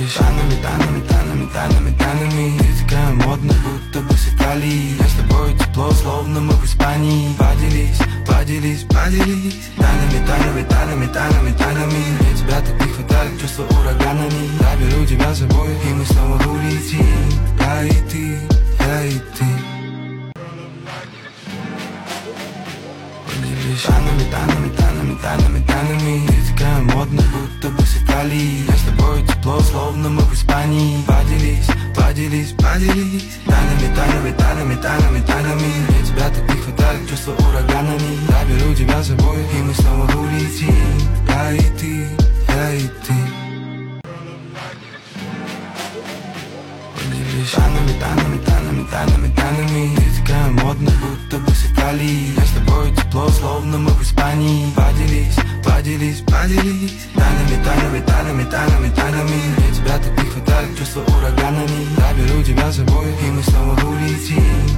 лишь тайнами. Ты такая модная, будто бы с Италии. Я с тобой тепло, словно мы в Испании. Поделись тайнами. Мне тебя так не хватает, чувства ураганами. Я беру тебя с собой, и мы снова улетим. Я и ты. Поделись тайнами. Ты такая модная, будто бы с Италии. Я с тобой тепло, словно мы в Испании. Поделись тайнами. Мне тебя так не хватает, чувства ураганами. Я беру тебя с собой, и мы снова улетим. Я и ты. Поделись тайнами. Ты такая модная, будто бы с Италии. Я с тобой тепло, словно мы в Испании. Поделись тайнами. Мне тебя так не хватает, чувства ураганами. Я беру тебя с собой, и мы снова улетим.